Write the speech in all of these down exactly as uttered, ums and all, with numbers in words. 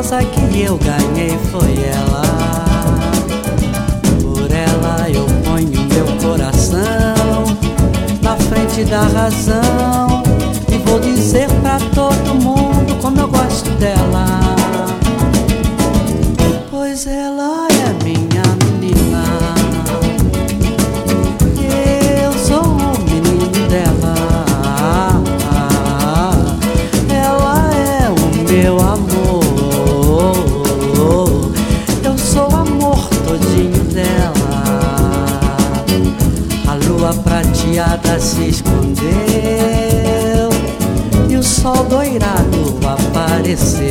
rosa que eu ganhei foi ela. Por ela eu ponho meu coração na frente da razão e vou dizer pra todo mundo como eu gosto dela. Pois ela é minha menina, eu sou o menino dela. Ela é o meu amor, eu sou o amor todinho dela. A lua prateada se escondeu e o sol doirado apareceu.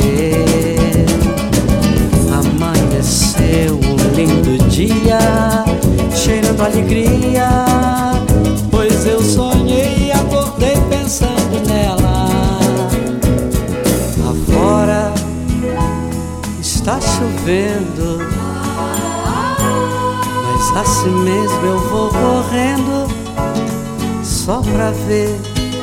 Amanheceu um lindo dia, cheirando alegria, pois eu sonhei e acordei pensando nela. Afora está chovendo, mas assim mesmo eu vou correndo só pra ver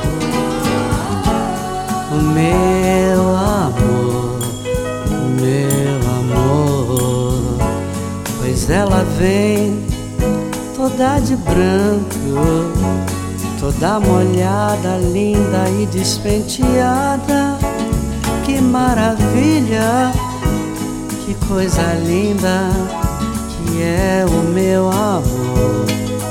o meu amor, o meu amor. Pois ela vem toda de branco, toda molhada, linda e despenteada. Que maravilha, que coisa linda que é o meu amor.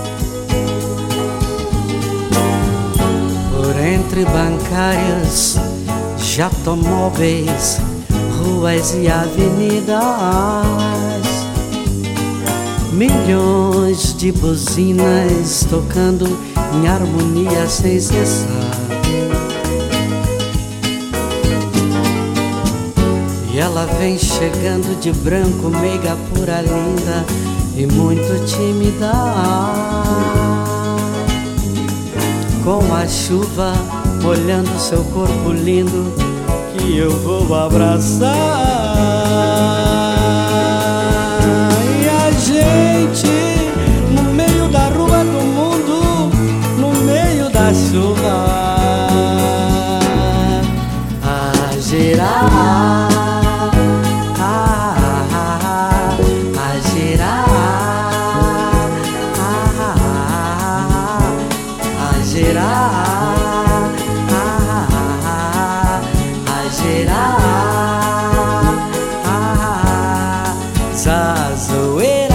Por entre bancários, jatomóveis, ruas e avenidas, milhões de buzinas tocando em harmonia sem cessar. E ela vem chegando de branco, meiga, pura, linda e muito tímida. Com a chuva molhando seu corpo lindo, que eu vou abraçar. E a gente no meio da rua do mundo, no meio da chuva, a girar. Girar, ah, ah, a girar, ah, zazoeira,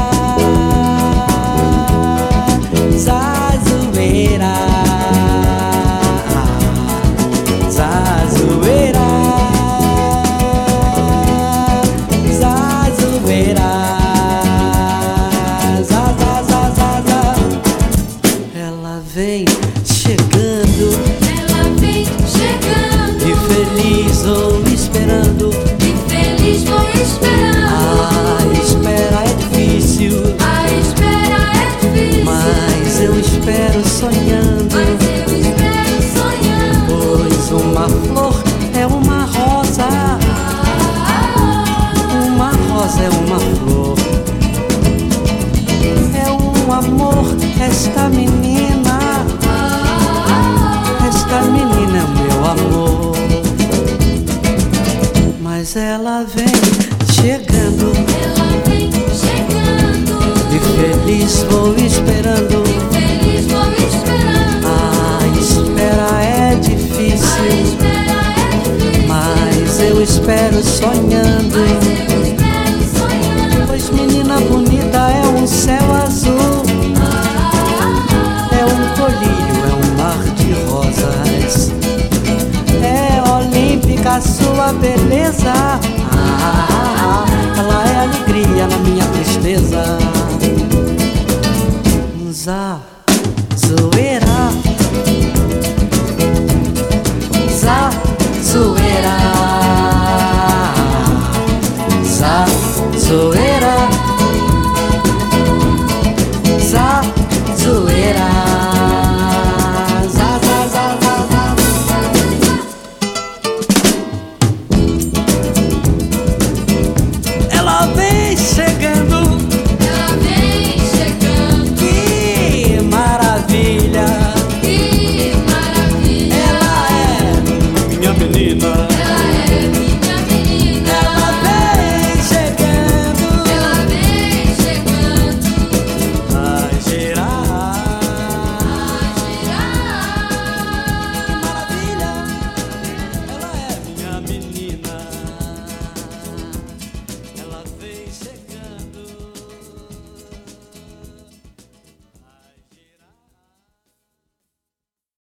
zazoeira, zazoeira, zazoeira, zazazazaza. Ela vem chegando, ela vem chegando, e feliz vou esperando, e feliz vou esperando. A espera é difícil, A espera é difícil, mas eu espero sonhando, mas eu espero sonhando. pois uma flor é uma rosa, uma rosa é uma flor, é um amor esta menina. Esta menina é o meu amor. Mas ela vem chegando, Ela vem chegando, e feliz vou esperando. e feliz vou esperando. A espera é A difícil, espera é difícil, mas eu espero sonhando. mas eu espero sonhando. Pois menina bonita é um céu azul, é um colírio, é um mar de rosas, é olímpica a sua beleza. Ah, ela é alegria na minha tristeza. Zá.